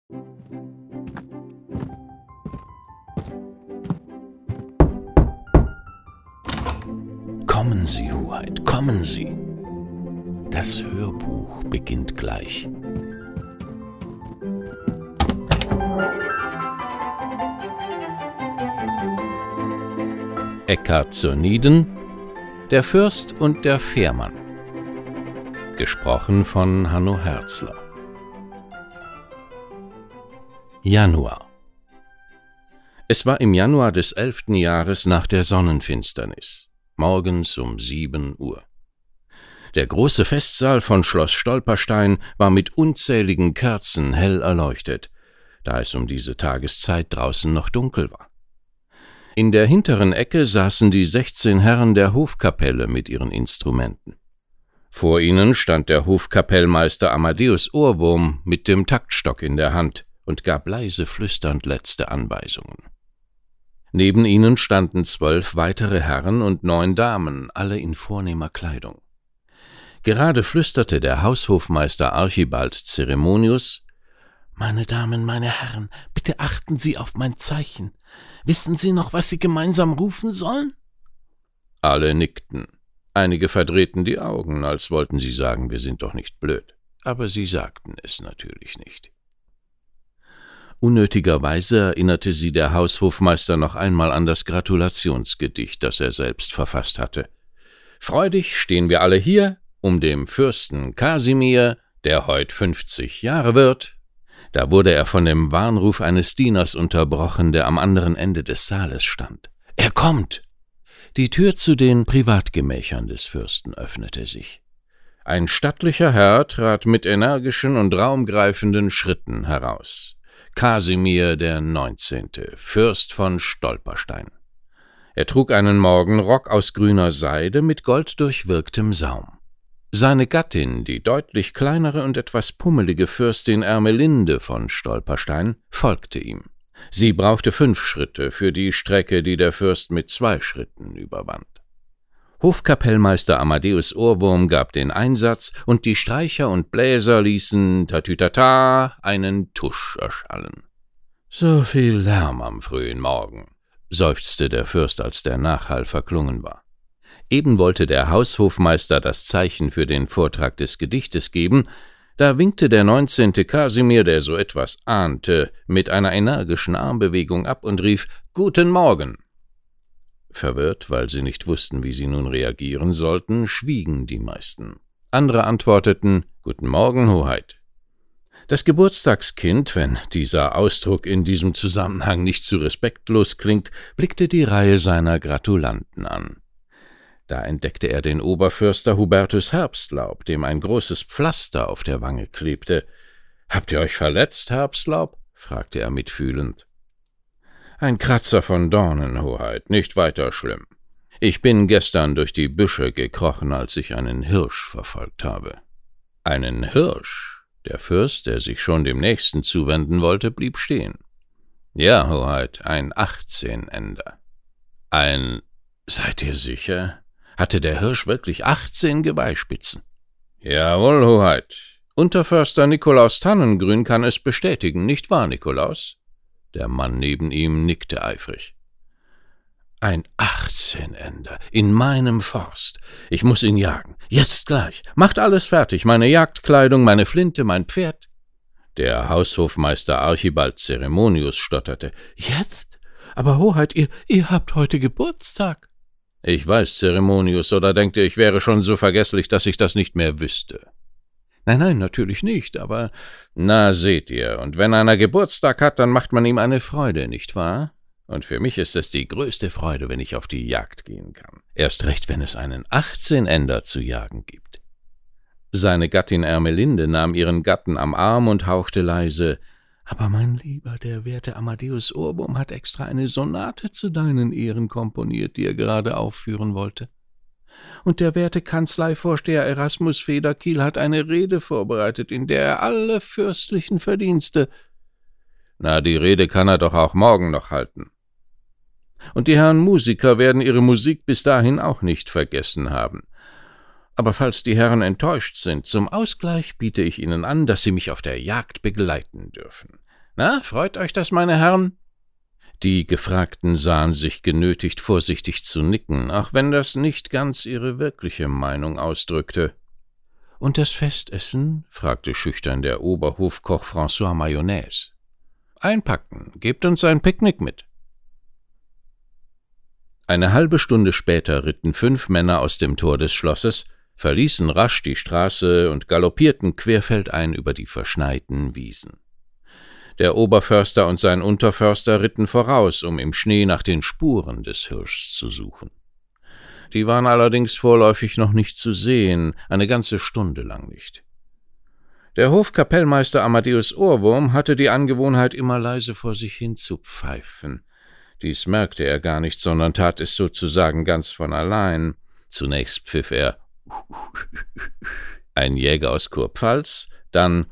Kommen Sie, Hoheit, kommen Sie. Das Hörbuch beginnt gleich. Eckart zur Nieden, der Fürst und der Fährmann. Gesprochen von Hanno Herzler. Januar. Es war im Januar des 11. Jahres nach der Sonnenfinsternis, morgens um 7 Uhr. Der große Festsaal von Schloss Stolperstein war mit unzähligen Kerzen hell erleuchtet, da es um diese Tageszeit draußen noch dunkel war. In der hinteren Ecke saßen die 16 Herren der Hofkapelle mit ihren Instrumenten. Vor ihnen stand der Hofkapellmeister Amadeus Ohrwurm mit dem Taktstock in der Hand und gab leise flüsternd letzte Anweisungen. Neben ihnen standen 12 weitere Herren und 9 Damen, alle in vornehmer Kleidung. Gerade flüsterte der Haushofmeister Archibald Ceremonius: »Meine Damen, meine Herren, bitte achten Sie auf mein Zeichen. Wissen Sie noch, was Sie gemeinsam rufen sollen?« Alle nickten. Einige verdrehten die Augen, als wollten sie sagen, wir sind doch nicht blöd. Aber sie sagten es natürlich nicht. Unnötigerweise erinnerte sie der Haushofmeister noch einmal an das Gratulationsgedicht, das er selbst verfasst hatte. »Freudig stehen wir alle hier, um dem Fürsten Kasimir, der heut 50 Jahre wird.« Da wurde er von dem Warnruf eines Dieners unterbrochen, der am anderen Ende des Saales stand. »Er kommt!« Die Tür zu den Privatgemächern des Fürsten öffnete sich. Ein stattlicher Herr trat mit energischen und raumgreifenden Schritten heraus. Kasimir der 19., Fürst von Stolperstein. Er trug einen Morgenrock aus grüner Seide mit golddurchwirktem Saum. Seine Gattin, die deutlich kleinere und etwas pummelige Fürstin Ermelinde von Stolperstein, folgte ihm. Sie brauchte 5 Schritte für die Strecke, die der Fürst mit 2 Schritten überwand. Hofkapellmeister Amadeus Ohrwurm gab den Einsatz, und die Streicher und Bläser ließen tatütata einen Tusch erschallen. »So viel Lärm am frühen Morgen«, seufzte der Fürst, als der Nachhall verklungen war. Eben wollte der Haushofmeister das Zeichen für den Vortrag des Gedichtes geben, da winkte der 19. Kasimir, der so etwas ahnte, mit einer energischen Armbewegung ab und rief: »Guten Morgen!« Verwirrt, weil sie nicht wussten, wie sie nun reagieren sollten, schwiegen die meisten. Andere antworteten: »Guten Morgen, Hoheit.« Das Geburtstagskind, wenn dieser Ausdruck in diesem Zusammenhang nicht zu respektlos klingt, blickte die Reihe seiner Gratulanten an. Da entdeckte er den Oberförster Hubertus Herbstlaub, dem ein großes Pflaster auf der Wange klebte. »Habt ihr euch verletzt, Herbstlaub?« fragte er mitfühlend. »Ein Kratzer von Dornen, Hoheit, nicht weiter schlimm. Ich bin gestern durch die Büsche gekrochen, als ich einen Hirsch verfolgt habe.« »Einen Hirsch?« Der Fürst, der sich schon dem Nächsten zuwenden wollte, blieb stehen. »Ja, Hoheit, ein 18-Ender.« »Seid ihr sicher? Hatte der Hirsch wirklich 18 Geweihspitzen?« »Jawohl, Hoheit. Unterförster Nikolaus Tannengrün kann es bestätigen, nicht wahr, Nikolaus?« Der Mann neben ihm nickte eifrig. »Ein 18-Ender in meinem Forst. Ich muß ihn jagen. Jetzt gleich. Macht alles fertig. Meine Jagdkleidung, meine Flinte, mein Pferd.« Der Haushofmeister Archibald Ceremonius stotterte. »Jetzt? Aber Hoheit, ihr habt heute Geburtstag.« »Ich weiß, Ceremonius, oder denkt ihr, ich wäre schon so vergesslich, dass ich das nicht mehr wüsste?« »Nein, natürlich nicht, aber...« »Na, seht ihr, und wenn einer Geburtstag hat, dann macht man ihm eine Freude, nicht wahr? Und für mich ist es die größte Freude, wenn ich auf die Jagd gehen kann. Erst recht, wenn es einen 18-Ender zu jagen gibt.« Seine Gattin Ermelinde nahm ihren Gatten am Arm und hauchte leise: »Aber mein Lieber, der werte Amadeus Ohrwurm hat extra eine Sonate zu deinen Ehren komponiert, die er gerade aufführen wollte. Und der werte Kanzleivorsteher Erasmus Federkiel hat eine Rede vorbereitet, in der er alle fürstlichen Verdienste...« »Na, die Rede kann er doch auch morgen noch halten. Und die Herren Musiker werden ihre Musik bis dahin auch nicht vergessen haben. Aber falls die Herren enttäuscht sind, zum Ausgleich biete ich ihnen an, dass sie mich auf der Jagd begleiten dürfen. Na, freut euch das, meine Herren?« Die Gefragten sahen sich genötigt, vorsichtig zu nicken, auch wenn das nicht ganz ihre wirkliche Meinung ausdrückte. »Und das Festessen?« fragte schüchtern der Oberhofkoch François Mayonnaise. »Einpacken, gebt uns ein Picknick mit.« Eine halbe Stunde später ritten 5 Männer aus dem Tor des Schlosses, verließen rasch die Straße und galoppierten querfeldein über die verschneiten Wiesen. Der Oberförster und sein Unterförster ritten voraus, um im Schnee nach den Spuren des Hirschs zu suchen. Die waren allerdings vorläufig noch nicht zu sehen, eine ganze Stunde lang nicht. Der Hofkapellmeister Amadeus Ohrwurm hatte die Angewohnheit, immer leise vor sich hin zu pfeifen. Dies merkte er gar nicht, sondern tat es sozusagen ganz von allein. Zunächst pfiff er ein Jäger aus Kurpfalz, dann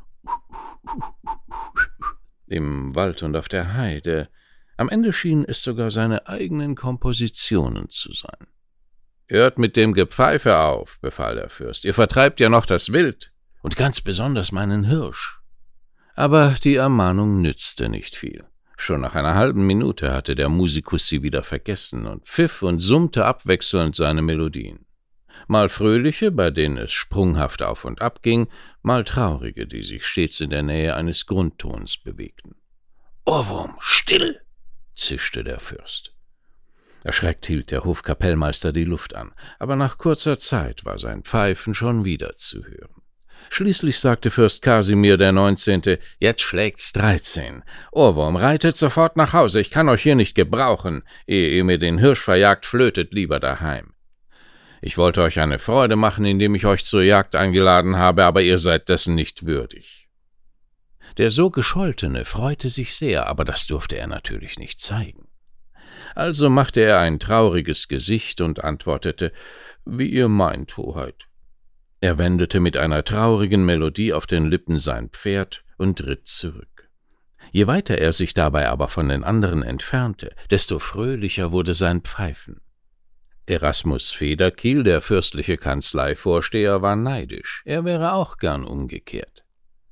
im Wald und auf der Heide. Am Ende schienen es sogar seine eigenen Kompositionen zu sein. »Hört mit dem Gepfeife auf«, befahl der Fürst, »ihr vertreibt ja noch das Wild, und ganz besonders meinen Hirsch.« Aber die Ermahnung nützte nicht viel. Schon nach einer halben Minute hatte der Musikus sie wieder vergessen und pfiff und summte abwechselnd seine Melodien. Mal fröhliche, bei denen es sprunghaft auf und ab ging, mal traurige, die sich stets in der Nähe eines Grundtons bewegten. »Ohrwurm, still!« zischte der Fürst. Erschreckt hielt der Hofkapellmeister die Luft an, aber nach kurzer Zeit war sein Pfeifen schon wieder zu hören. Schließlich sagte Fürst Kasimir der 19., »Jetzt schlägt's 13. Ohrwurm, reitet sofort nach Hause, ich kann euch hier nicht gebrauchen. Ehe ihr mir den Hirsch verjagt, flötet lieber daheim. Ich wollte euch eine Freude machen, indem ich euch zur Jagd eingeladen habe, aber ihr seid dessen nicht würdig.« Der so Gescholtene freute sich sehr, aber das durfte er natürlich nicht zeigen. Also machte er ein trauriges Gesicht und antwortete, »Wie ihr meint, Hoheit.« Er wendete mit einer traurigen Melodie auf den Lippen sein Pferd und ritt zurück. Je weiter er sich dabei aber von den anderen entfernte, desto fröhlicher wurde sein Pfeifen. Erasmus Federkiel, der fürstliche Kanzleivorsteher, war neidisch. Er wäre auch gern umgekehrt.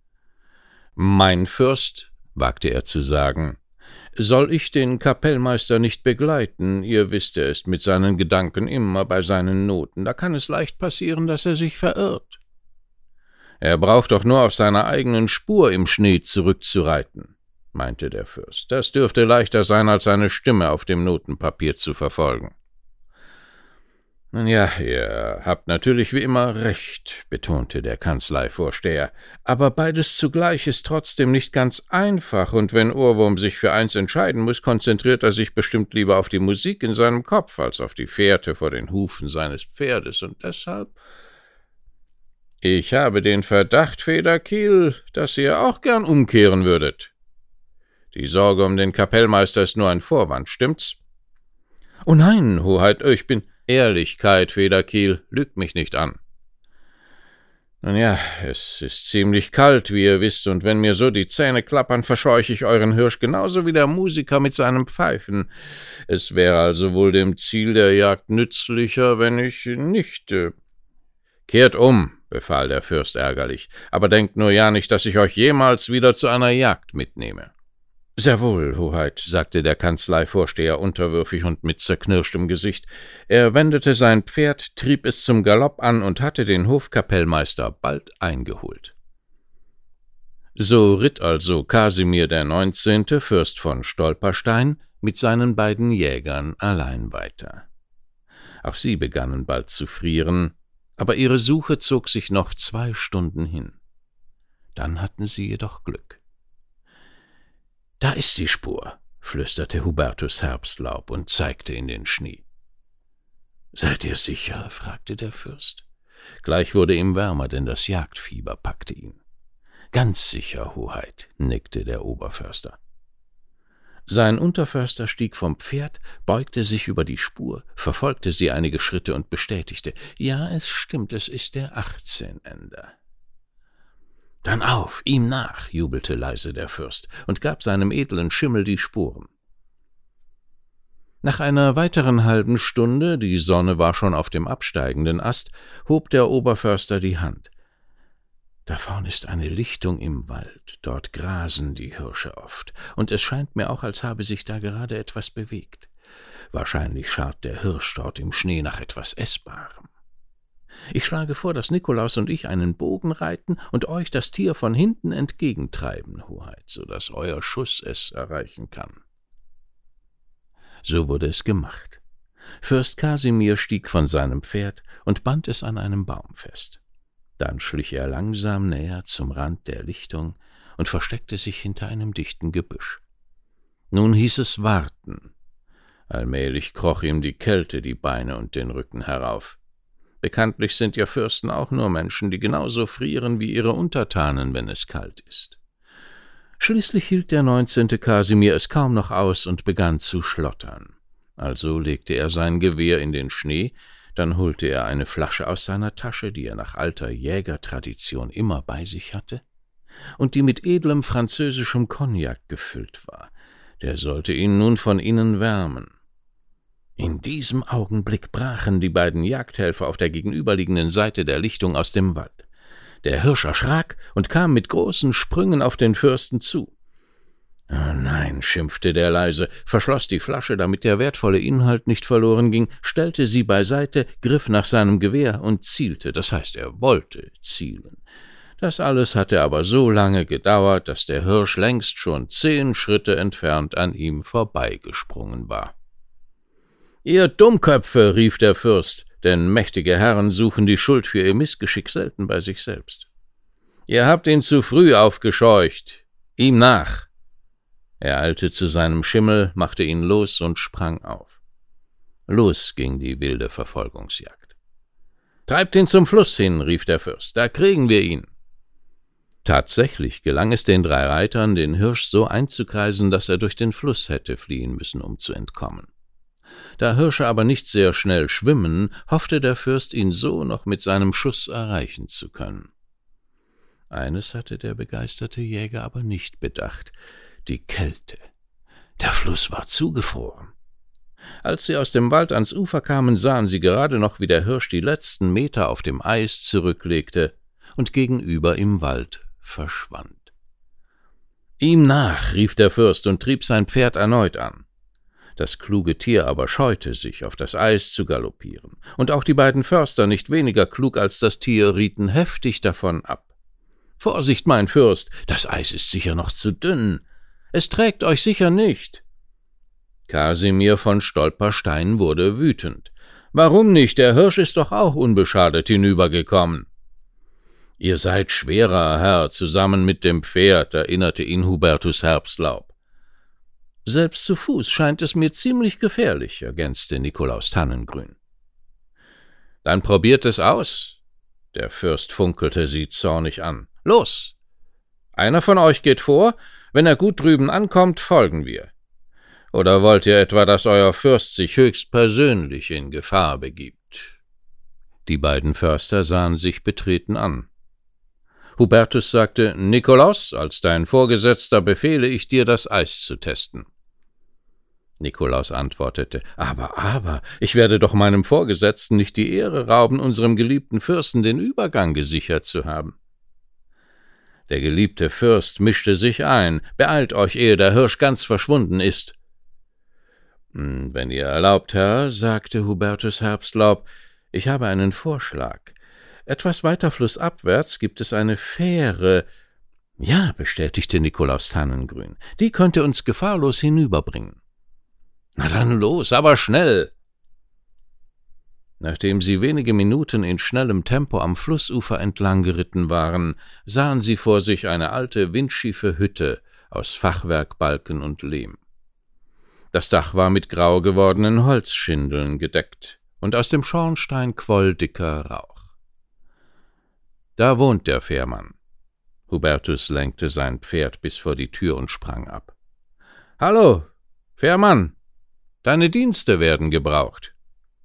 »Mein Fürst«, wagte er zu sagen, »soll ich den Kapellmeister nicht begleiten? Ihr wisst, er ist mit seinen Gedanken immer bei seinen Noten. Da kann es leicht passieren, dass er sich verirrt.« »Er braucht doch nur auf seiner eigenen Spur im Schnee zurückzureiten«, meinte der Fürst. »Das dürfte leichter sein, als seine Stimme auf dem Notenpapier zu verfolgen.« »Nun ja, ihr habt natürlich wie immer recht«, betonte der Kanzleivorsteher, »aber beides zugleich ist trotzdem nicht ganz einfach, und wenn Ohrwurm sich für eins entscheiden muss, konzentriert er sich bestimmt lieber auf die Musik in seinem Kopf, als auf die Fährte vor den Hufen seines Pferdes, und deshalb...« »Ich habe den Verdacht, Federkiel, dass ihr auch gern umkehren würdet. Die Sorge um den Kapellmeister ist nur ein Vorwand, stimmt's?« »Oh nein, Hoheit, ich bin...« »Ehrlichkeit, Federkiel, lügt mich nicht an.« »Nun ja, es ist ziemlich kalt, wie ihr wisst, und wenn mir so die Zähne klappern, verscheuche ich euren Hirsch genauso wie der Musiker mit seinem Pfeifen. Es wäre also wohl dem Ziel der Jagd nützlicher, wenn ich nicht...« »Kehrt um«, befahl der Fürst ärgerlich, »aber denkt nur ja nicht, dass ich euch jemals wieder zu einer Jagd mitnehme.« »Sehr wohl, Hoheit«, sagte der Kanzleivorsteher unterwürfig und mit zerknirschtem Gesicht. Er wendete sein Pferd, trieb es zum Galopp an und hatte den Hofkapellmeister bald eingeholt. So ritt also Kasimir der 19., Fürst von Stolperstein, mit seinen beiden Jägern allein weiter. Auch sie begannen bald zu frieren, aber ihre Suche zog sich noch 2 Stunden hin. Dann hatten sie jedoch Glück. »Da ist die Spur«, flüsterte Hubertus Herbstlaub und zeigte in den Schnee. »Seid ihr sicher?« fragte der Fürst. Gleich wurde ihm wärmer, denn das Jagdfieber packte ihn. »Ganz sicher, Hoheit«, nickte der Oberförster. Sein Unterförster stieg vom Pferd, beugte sich über die Spur, verfolgte sie einige Schritte und bestätigte, »Ja, es stimmt, es ist der 18-Ender.« »Dann auf, ihm nach«, jubelte leise der Fürst und gab seinem edlen Schimmel die Sporen. Nach einer weiteren halben Stunde, die Sonne war schon auf dem absteigenden Ast, hob der Oberförster die Hand. Da vorn ist eine Lichtung im Wald, dort grasen die Hirsche oft, und es scheint mir auch, als habe sich da gerade etwas bewegt. Wahrscheinlich scharrt der Hirsch dort im Schnee nach etwas Essbarem. Ich schlage vor, dass Nikolaus und ich einen Bogen reiten und euch das Tier von hinten entgegentreiben, Hoheit, so dass euer Schuss es erreichen kann.« So wurde es gemacht. Fürst Kasimir stieg von seinem Pferd und band es an einem Baum fest. Dann schlich er langsam näher zum Rand der Lichtung und versteckte sich hinter einem dichten Gebüsch. Nun hieß es warten. Allmählich kroch ihm die Kälte die Beine und den Rücken herauf. Bekanntlich sind ja Fürsten auch nur Menschen, die genauso frieren wie ihre Untertanen, wenn es kalt ist. Schließlich hielt der 19. Kasimir es kaum noch aus und begann zu schlottern. Also legte er sein Gewehr in den Schnee, dann holte er eine Flasche aus seiner Tasche, die er nach alter Jägertradition immer bei sich hatte, und die mit edlem französischem Cognac gefüllt war. Der sollte ihn nun von innen wärmen. In diesem Augenblick brachen die beiden Jagdhelfer auf der gegenüberliegenden Seite der Lichtung aus dem Wald. Der Hirsch erschrak und kam mit großen Sprüngen auf den Fürsten zu. »Oh nein«, schimpfte der leise, verschloss die Flasche, damit der wertvolle Inhalt nicht verloren ging, stellte sie beiseite, griff nach seinem Gewehr und zielte, das heißt, er wollte zielen. Das alles hatte aber so lange gedauert, dass der Hirsch längst schon 10 Schritte entfernt an ihm vorbeigesprungen war. »Ihr Dummköpfe«, rief der Fürst, denn mächtige Herren suchen die Schuld für ihr Missgeschick selten bei sich selbst. »Ihr habt ihn zu früh aufgescheucht. Ihm nach!« Er eilte zu seinem Schimmel, machte ihn los und sprang auf. Los ging die wilde Verfolgungsjagd. »Treibt ihn zum Fluss hin«, rief der Fürst, »da kriegen wir ihn.« Tatsächlich gelang es den 3 Reitern, den Hirsch so einzukreisen, dass er durch den Fluss hätte fliehen müssen, um zu entkommen. Da Hirsche aber nicht sehr schnell schwimmen, hoffte der Fürst, ihn so noch mit seinem Schuss erreichen zu können. Eines hatte der begeisterte Jäger aber nicht bedacht: die Kälte. Der Fluss war zugefroren. Als sie aus dem Wald ans Ufer kamen, sahen sie gerade noch, wie der Hirsch die letzten Meter auf dem Eis zurücklegte und gegenüber im Wald verschwand. »Ihm nach«, rief der Fürst und trieb sein Pferd erneut an. Das kluge Tier aber scheute sich, auf das Eis zu galoppieren, und auch die beiden Förster, nicht weniger klug als das Tier, rieten heftig davon ab. »Vorsicht, mein Fürst, das Eis ist sicher noch zu dünn. Es trägt euch sicher nicht.« Kasimir von Stolperstein wurde wütend. »Warum nicht? Der Hirsch ist doch auch unbeschadet hinübergekommen.« »Ihr seid schwerer, Herr, zusammen mit dem Pferd«, erinnerte ihn Hubertus Herbstlaub. »Selbst zu Fuß scheint es mir ziemlich gefährlich«, ergänzte Nikolaus Tannengrün. »Dann probiert es aus«, der Fürst funkelte sie zornig an. »Los! Einer von euch geht vor, wenn er gut drüben ankommt, folgen wir. Oder wollt ihr etwa, dass euer Fürst sich höchstpersönlich in Gefahr begibt?« Die beiden Förster sahen sich betreten an. Hubertus sagte: »Nikolaus, als dein Vorgesetzter befehle ich dir, das Eis zu testen.« Nikolaus antwortete: »Aber, ich werde doch meinem Vorgesetzten nicht die Ehre rauben, unserem geliebten Fürsten den Übergang gesichert zu haben.« Der geliebte Fürst mischte sich ein: »Beeilt euch, ehe der Hirsch ganz verschwunden ist.« »Wenn ihr erlaubt, Herr«, sagte Hubertus Herbstlaub, »ich habe einen Vorschlag. Etwas weiter flussabwärts gibt es eine Fähre.« »Ja«, bestätigte Nikolaus Tannengrün, »die könnte uns gefahrlos hinüberbringen.« »Na dann los, aber schnell!« Nachdem sie wenige Minuten in schnellem Tempo am Flussufer entlang geritten waren, sahen sie vor sich eine alte, windschiefe Hütte aus Fachwerkbalken und Lehm. Das Dach war mit grau gewordenen Holzschindeln gedeckt, und aus dem Schornstein quoll dicker Rauch. »Da wohnt der Fährmann.« Hubertus lenkte sein Pferd bis vor die Tür und sprang ab. »Hallo, Fährmann, deine Dienste werden gebraucht.«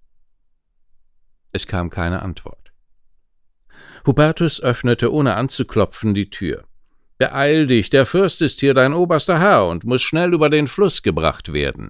Es kam keine Antwort. Hubertus öffnete ohne anzuklopfen die Tür. »Beeil dich, der Fürst ist hier dein oberster Herr und muß schnell über den Fluss gebracht werden.«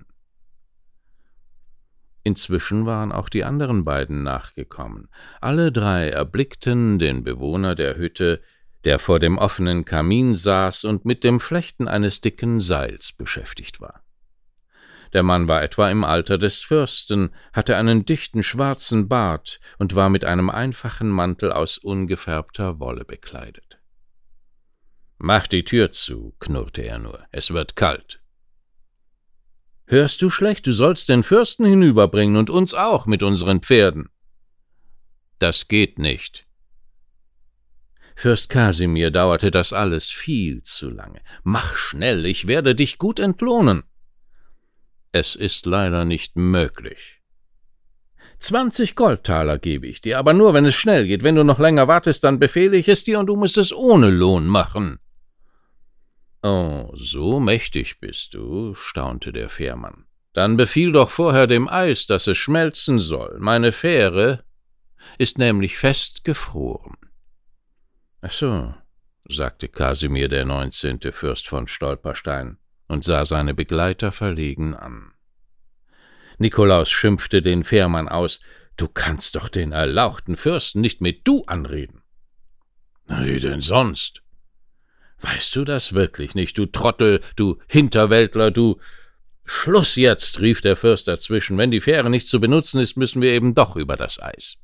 Inzwischen waren auch die anderen beiden nachgekommen. Alle 3 erblickten den Bewohner der Hütte, der vor dem offenen Kamin saß und mit dem Flechten eines dicken Seils beschäftigt war. Der Mann war etwa im Alter des Fürsten, hatte einen dichten schwarzen Bart und war mit einem einfachen Mantel aus ungefärbter Wolle bekleidet. »Mach die Tür zu«, knurrte er nur, »es wird kalt.« »Hörst du schlecht, du sollst den Fürsten hinüberbringen und uns auch mit unseren Pferden.« »Das geht nicht.« Fürst Kasimir dauerte das alles viel zu lange. »Mach schnell, ich werde dich gut entlohnen.« »Es ist leider nicht möglich.« 20 Goldtaler gebe ich dir, aber nur, wenn es schnell geht. Wenn du noch länger wartest, dann befehle ich es dir und du musst es ohne Lohn machen.« »Oh, so mächtig bist du«, staunte der Fährmann. »Dann befiehl doch vorher dem Eis, dass es schmelzen soll. Meine Fähre ist nämlich fest gefroren.« »Ach so«, sagte Kasimir der 19., Fürst von Stolperstein, und sah seine Begleiter verlegen an. Nikolaus schimpfte den Fährmann aus. »Du kannst doch den erlauchten Fürsten nicht mit »du« anreden.« »Wie denn sonst?« »Weißt du das wirklich nicht, du Trottel, du Hinterwäldler, du...« »Schluss jetzt«, rief der Fürst dazwischen. »Wenn die Fähre nicht zu benutzen ist, müssen wir eben doch über das Eis.«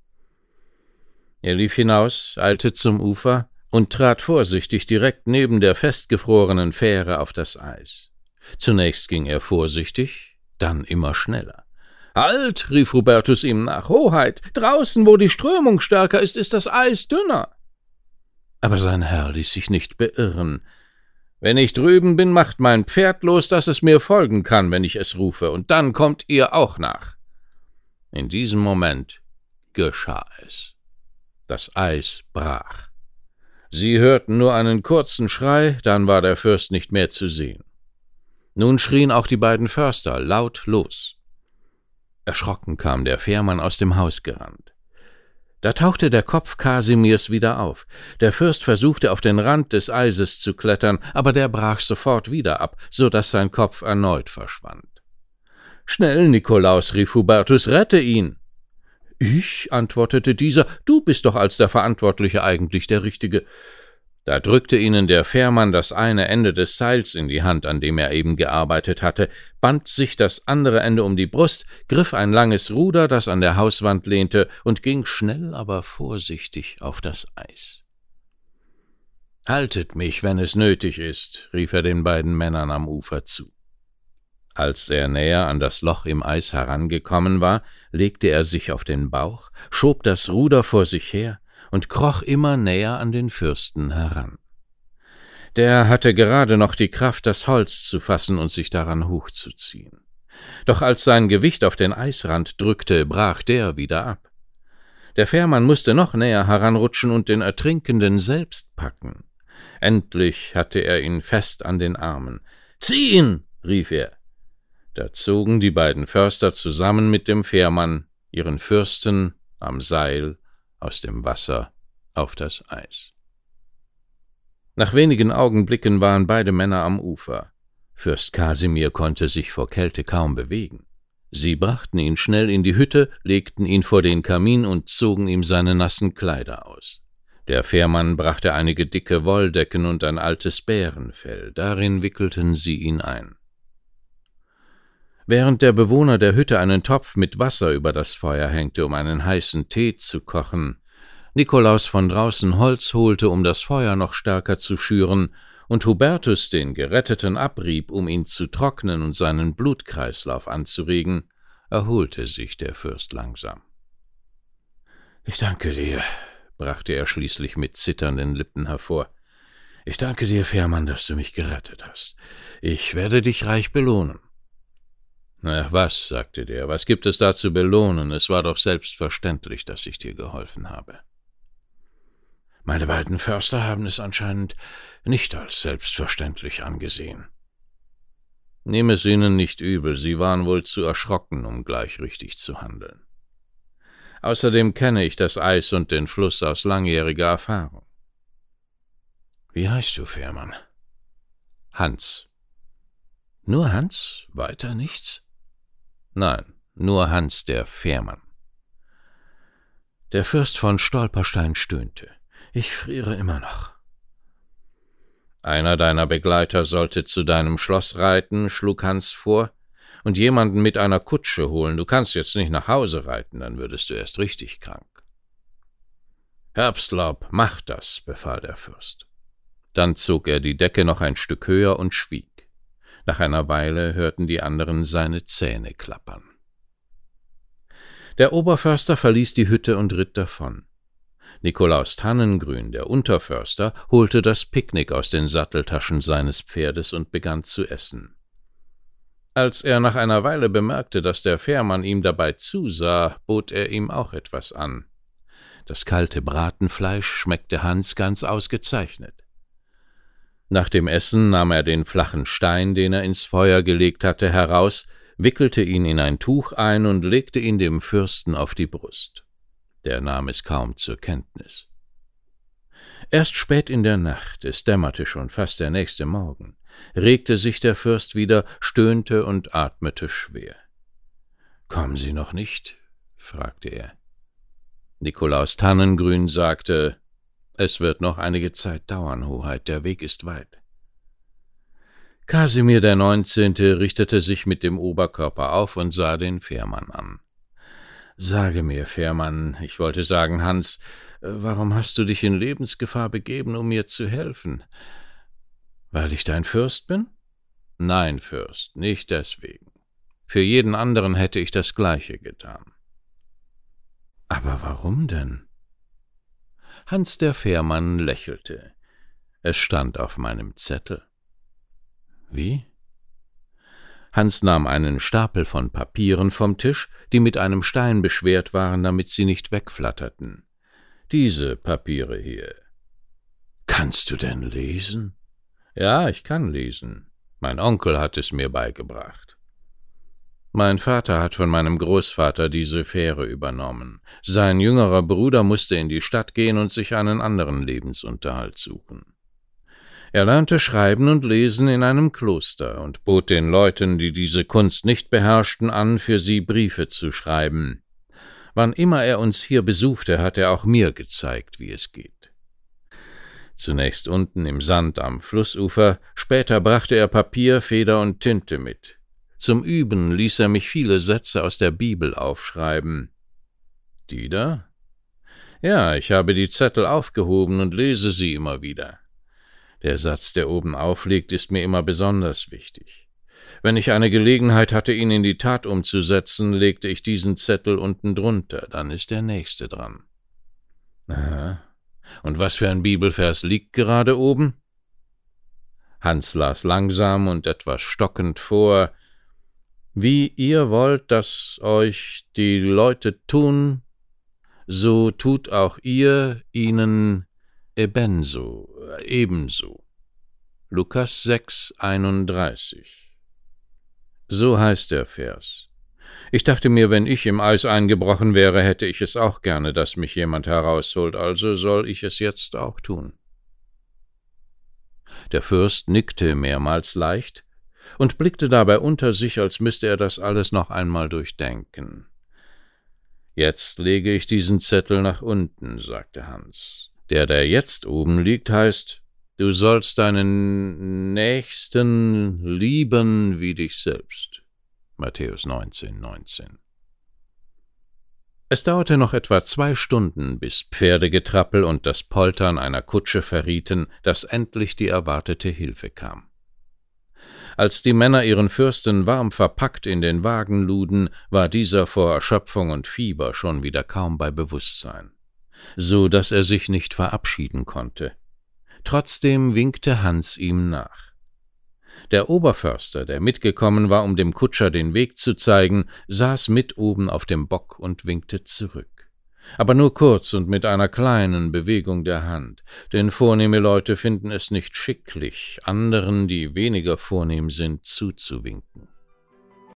Er lief hinaus, eilte zum Ufer und trat vorsichtig direkt neben der festgefrorenen Fähre auf das Eis. Zunächst ging er vorsichtig, dann immer schneller. »Halt«, rief Hubertus ihm nach, »Hoheit, draußen, wo die Strömung stärker ist, ist das Eis dünner.« Aber sein Herr ließ sich nicht beirren. »Wenn ich drüben bin, macht mein Pferd los, dass es mir folgen kann, wenn ich es rufe, und dann kommt ihr auch nach.« In diesem Moment geschah es. Das Eis brach. Sie hörten nur einen kurzen Schrei, dann war der Fürst nicht mehr zu sehen. Nun schrien auch die beiden Förster laut los. Erschrocken kam der Fährmann aus dem Haus gerannt. Da tauchte der Kopf Kasimirs wieder auf. Der Fürst versuchte, auf den Rand des Eises zu klettern, aber der brach sofort wieder ab, so daß sein Kopf erneut verschwand. »Schnell, Nikolaus«, rief Hubertus, »rette ihn!« »Ich«, antwortete dieser, »du bist doch als der Verantwortliche eigentlich der Richtige.« Da drückte ihnen der Fährmann das eine Ende des Seils in die Hand, an dem er eben gearbeitet hatte, band sich das andere Ende um die Brust, griff ein langes Ruder, das an der Hauswand lehnte, und ging schnell, aber vorsichtig auf das Eis. »Haltet mich, wenn es nötig ist«, rief er den beiden Männern am Ufer zu. Als er näher an das Loch im Eis herangekommen war, legte er sich auf den Bauch, schob das Ruder vor sich her und kroch immer näher an den Fürsten heran. Der hatte gerade noch die Kraft, das Holz zu fassen und sich daran hochzuziehen. Doch als sein Gewicht auf den Eisrand drückte, brach der wieder ab. Der Fährmann musste noch näher heranrutschen und den Ertrinkenden selbst packen. Endlich hatte er ihn fest an den Armen. »Zieh ihn«, rief er. Da zogen die beiden Förster zusammen mit dem Fährmann ihren Fürsten am Seil aus dem Wasser auf das Eis. Nach wenigen Augenblicken waren beide Männer am Ufer. Fürst Kasimir konnte sich vor Kälte kaum bewegen. Sie brachten ihn schnell in die Hütte, legten ihn vor den Kamin und zogen ihm seine nassen Kleider aus. Der Fährmann brachte einige dicke Wolldecken und ein altes Bärenfell, darin wickelten sie ihn ein. Während der Bewohner der Hütte einen Topf mit Wasser über das Feuer hängte, um einen heißen Tee zu kochen, Nikolaus von draußen Holz holte, um das Feuer noch stärker zu schüren, und Hubertus den Geretteten abrieb, um ihn zu trocknen und seinen Blutkreislauf anzuregen, erholte sich der Fürst langsam. »Ich danke dir«, brachte er schließlich mit zitternden Lippen hervor. »Ich danke dir, Fährmann, dass du mich gerettet hast. Ich werde dich reich belohnen.« »Ach was«, sagte der, »was gibt es da zu belohnen? Es war doch selbstverständlich, dass ich dir geholfen habe.« »Meine beiden Förster haben es anscheinend nicht als selbstverständlich angesehen.« »Nimm es ihnen nicht übel, sie waren wohl zu erschrocken, um gleich richtig zu handeln. Außerdem kenne ich das Eis und den Fluss aus langjähriger Erfahrung.« »Wie heißt du, Fährmann?« »Hans.« »Nur Hans? Weiter nichts?« »Nein, nur Hans der Fährmann.« Der Fürst von Stolperstein stöhnte. »Ich friere immer noch.« »Einer deiner Begleiter sollte zu deinem Schloss reiten«, schlug Hans vor, »und jemanden mit einer Kutsche holen. Du kannst jetzt nicht nach Hause reiten, dann würdest du erst richtig krank.« »Herbstlaub, mach das«, befahl der Fürst. Dann zog er die Decke noch ein Stück höher und schwieg. Nach einer Weile hörten die anderen seine Zähne klappern. Der Oberförster verließ die Hütte und ritt davon. Nikolaus Tannengrün, der Unterförster, holte das Picknick aus den Satteltaschen seines Pferdes und begann zu essen. Als er nach einer Weile bemerkte, dass der Fährmann ihm dabei zusah, bot er ihm auch etwas an. Das kalte Bratenfleisch schmeckte Hans ganz ausgezeichnet. Nach dem Essen nahm er den flachen Stein, den er ins Feuer gelegt hatte, heraus, wickelte ihn in ein Tuch ein und legte ihn dem Fürsten auf die Brust. Der nahm es kaum zur Kenntnis. Erst spät in der Nacht, es dämmerte schon fast der nächste Morgen, regte sich der Fürst wieder, stöhnte und atmete schwer. »Kommen Sie noch nicht?« fragte er. Nikolaus Tannengrün sagte, »Es wird noch einige Zeit dauern, Hoheit, der Weg ist weit.« Kasimir der 19. richtete sich mit dem Oberkörper auf und sah den Fährmann an. »Sage mir, Fährmann, ich wollte sagen, Hans, warum hast du dich in Lebensgefahr begeben, um mir zu helfen? Weil ich dein Fürst bin?« »Nein, Fürst, nicht deswegen. Für jeden anderen hätte ich das Gleiche getan.« »Aber warum denn?« Hans der Fährmann lächelte. Es stand auf meinem Zettel. »Wie?« Hans nahm einen Stapel von Papieren vom Tisch, die mit einem Stein beschwert waren, damit sie nicht wegflatterten. »Diese Papiere hier.« »Kannst du denn lesen?« »Ja, ich kann lesen. Mein Onkel hat es mir beigebracht.« »Mein Vater hat von meinem Großvater diese Fähre übernommen. Sein jüngerer Bruder musste in die Stadt gehen und sich einen anderen Lebensunterhalt suchen. Er lernte Schreiben und Lesen in einem Kloster und bot den Leuten, die diese Kunst nicht beherrschten, an, für sie Briefe zu schreiben. Wann immer er uns hier besuchte, hat er auch mir gezeigt, wie es geht. Zunächst unten im Sand am Flussufer, später brachte er Papier, Feder und Tinte mit. Zum Üben ließ er mich viele Sätze aus der Bibel aufschreiben.« »Die da?« »Ja, ich habe die Zettel aufgehoben und lese sie immer wieder. Der Satz, der oben aufliegt, ist mir immer besonders wichtig. Wenn ich eine Gelegenheit hatte, ihn in die Tat umzusetzen, legte ich diesen Zettel unten drunter, dann ist der nächste dran.« »Aha. Und was für ein Bibelvers liegt gerade oben?« Hans las langsam und etwas stockend vor: »Wie ihr wollt, dass euch die Leute tun, so tut auch ihr ihnen ebenso. Lukas 6,31. So heißt der Vers. Ich dachte mir, wenn ich im Eis eingebrochen wäre, hätte ich es auch gerne, dass mich jemand herausholt, also soll ich es jetzt auch tun.« Der Fürst nickte mehrmals leicht und blickte dabei unter sich, als müsste er das alles noch einmal durchdenken. »Jetzt lege ich diesen Zettel nach unten«, sagte Hans. Der jetzt oben liegt, heißt, du sollst deinen Nächsten lieben wie dich selbst. Matthäus 19,19. Es dauerte noch etwa 2 Stunden, bis Pferdegetrappel und das Poltern einer Kutsche verrieten, dass endlich die erwartete Hilfe kam. Als die Männer ihren Fürsten warm verpackt in den Wagen luden, war dieser vor Erschöpfung und Fieber schon wieder kaum bei Bewusstsein, so dass er sich nicht verabschieden konnte. Trotzdem winkte Hans ihm nach. Der Oberförster, der mitgekommen war, um dem Kutscher den Weg zu zeigen, saß mit oben auf dem Bock und winkte zurück. Aber nur kurz und mit einer kleinen Bewegung der Hand, denn vornehme Leute finden es nicht schicklich, anderen, die weniger vornehm sind, zuzuwinken.